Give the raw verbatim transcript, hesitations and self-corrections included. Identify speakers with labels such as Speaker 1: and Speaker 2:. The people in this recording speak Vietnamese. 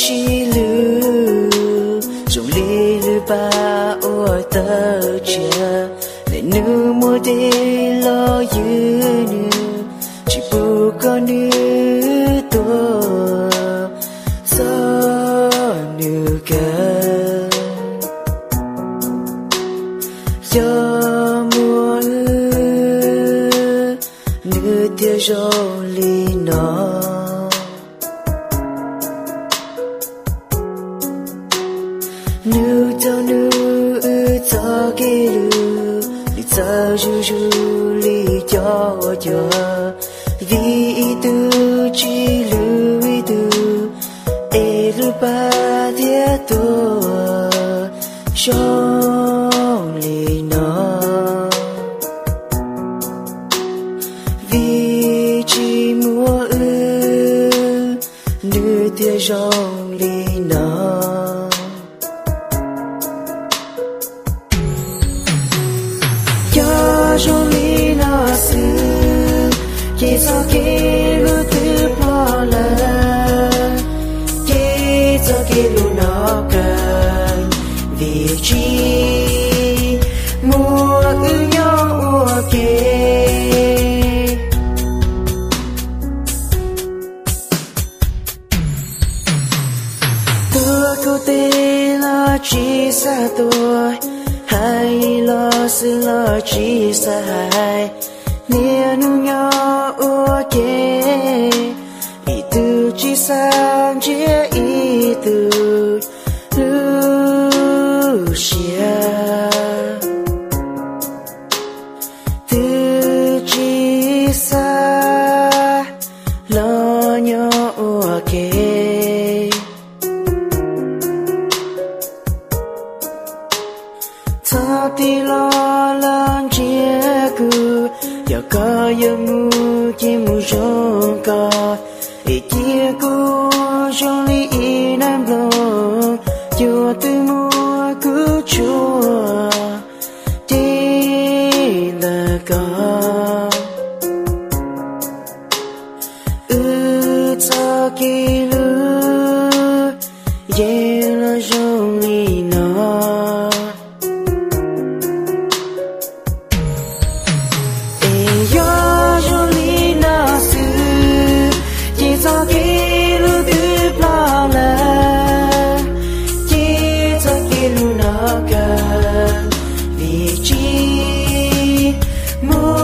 Speaker 1: chi lư dùng ly lư ba ôi tơ chia để nữ mua đi lo dư nữ chỉ bu con nữ tua gió nữ cơ gió mùa nữ tia gió ly nó nữ tao nữ cho cái lư đi cho du du li cho cho vì tu chỉ lư vì tu e lư ba dia tu trong li nó vì chỉ mua ư nữ tia trong li nó cho li nó sư chỉ cho cái lu tư bỏ lỡ chỉ cho cái lu nó cần vì chi mua ư nhau kê tôi có tên là chỉ xa tôi hay lo sự lo chỉ xa hai nia nu nhỏ ok ý từ chỉ sang chia ý từ lu xia từ chỉ xa lo nhỏ ok ta ti lo lan chia cu ya ca ya mu chi mu jong ca e chia cu jong li i nam lo yo tu mu cu chua ti la ca u ta ki lu ye la jong li no cho cái lu tư bỏ lỡ chỉ cho cái lu nó cần vì chi mua